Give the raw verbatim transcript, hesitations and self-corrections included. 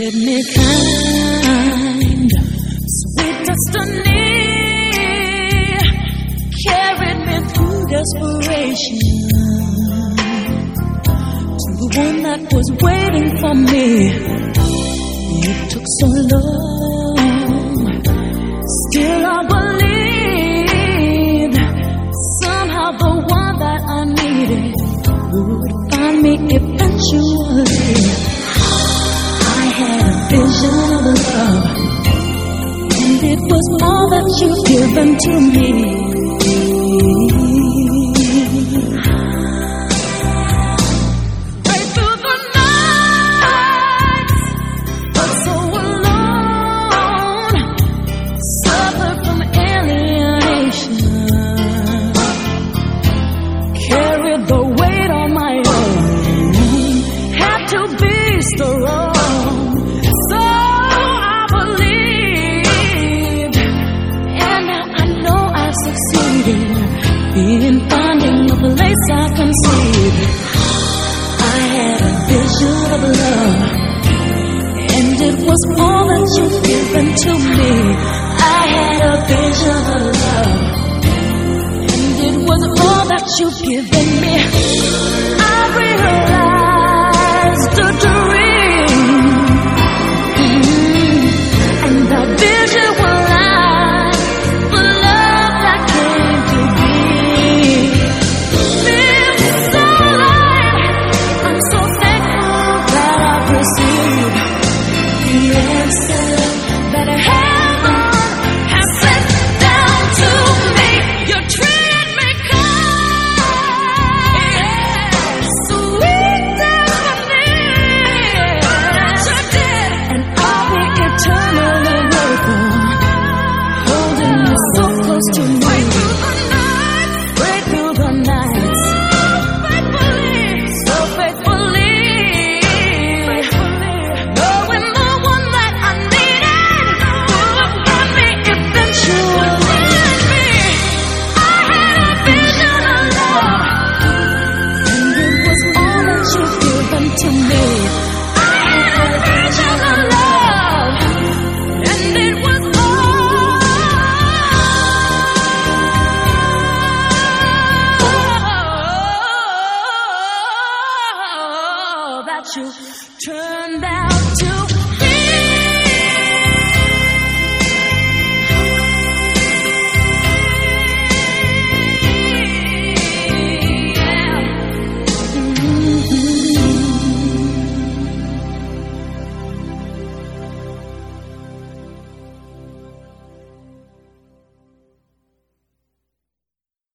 treated me kind. Sweet destiny carried me through desperation to the one that was waiting for me. It took so long, still I believed somehow the one that I needed would find me eventually. I had a vision of love, and it was all that you've given to me. Right through the night, but so alone, suffered from alienation, carried the weight on my own, had to be strong. In finding a place I conceived, I had a vision of love, and it was all that you've given to me. I had a vision of love, and it was all that you've given me. I realized a dream, mm-hmm. and that vision was to me. Right through the night, so faithfully, knowing the one that I needed would find me eventually. I had a vision of love, and it was all that you've given to me. I had a vision of love, and it was all you turned out.